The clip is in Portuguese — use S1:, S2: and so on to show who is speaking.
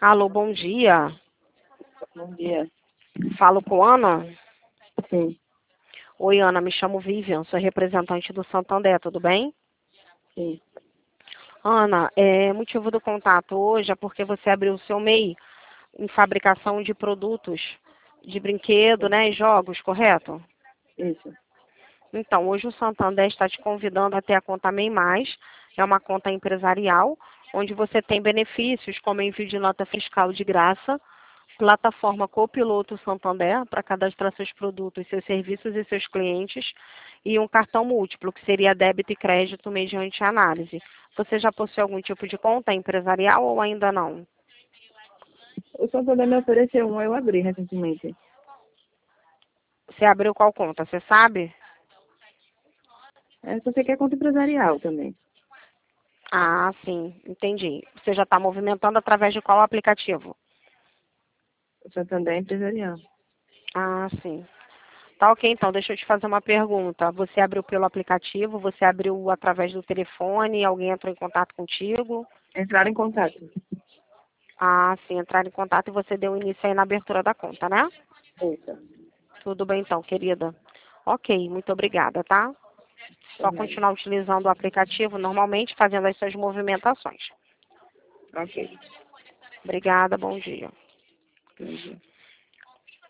S1: Alô, bom dia.
S2: Bom dia.
S1: Falo com Ana?
S2: Sim,
S1: Oi, Ana, me chamo Vivian, sou representante do Santander, tudo bem?
S2: sim.
S1: Ana, motivo do contato hoje é porque você abriu o seu MEI em fabricação de produtos de brinquedo, né, e jogos, correto?
S2: Isso.
S1: Então, hoje o Santander está te convidando a ter a conta MEI Mais, é uma conta empresarial, onde você tem benefícios como envio de nota fiscal de graça, plataforma Copiloto Santander para cadastrar seus produtos, seus serviços e seus clientes, e um cartão múltiplo, que seria débito e crédito mediante análise. Você já possui algum tipo de conta empresarial ou ainda não?
S2: O Santander me ofereceu um, eu abri recentemente.
S1: Você abriu qual conta, você sabe?
S2: Só sei que é conta empresarial também.
S1: Ah, sim, entendi. Você já está movimentando através de qual aplicativo?
S2: O Santander é empresarial.
S1: Ah, sim. Tá ok, então, deixa eu te fazer uma pergunta. Você abriu pelo aplicativo, você abriu através do telefone, alguém entrou em contato contigo?
S2: Entraram em contato.
S1: Ah, sim, entrar em contato e você deu início aí na abertura da conta, né?
S2: Isso.
S1: Tudo bem então, querida. Ok, muito obrigada, tá? Só
S2: Também.
S1: continuar utilizando o aplicativo normalmente, fazendo as suas movimentações.
S2: Ok.
S1: Obrigada, bom dia.
S2: Entendi.